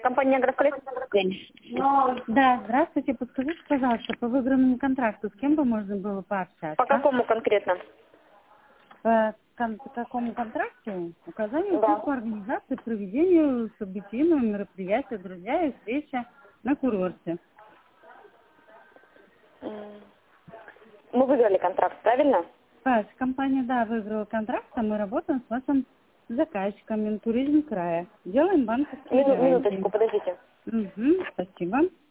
Компания «Агросколет». Да, здравствуйте. Подскажите, пожалуйста, по выигранному контракту с кем бы можно было пообщаться? По какому конкретно? По какому контракту? Указание Да. по организации, проведению событийного мероприятия, друзья и встреча на курорте. Мы выиграли контракт, правильно? Ваша компания, да, выиграла контракт, а мы работаем с вашим заказчиком Минтуризм края. Делаем банковские гарантии. Минуточку, подождите. Угу, спасибо.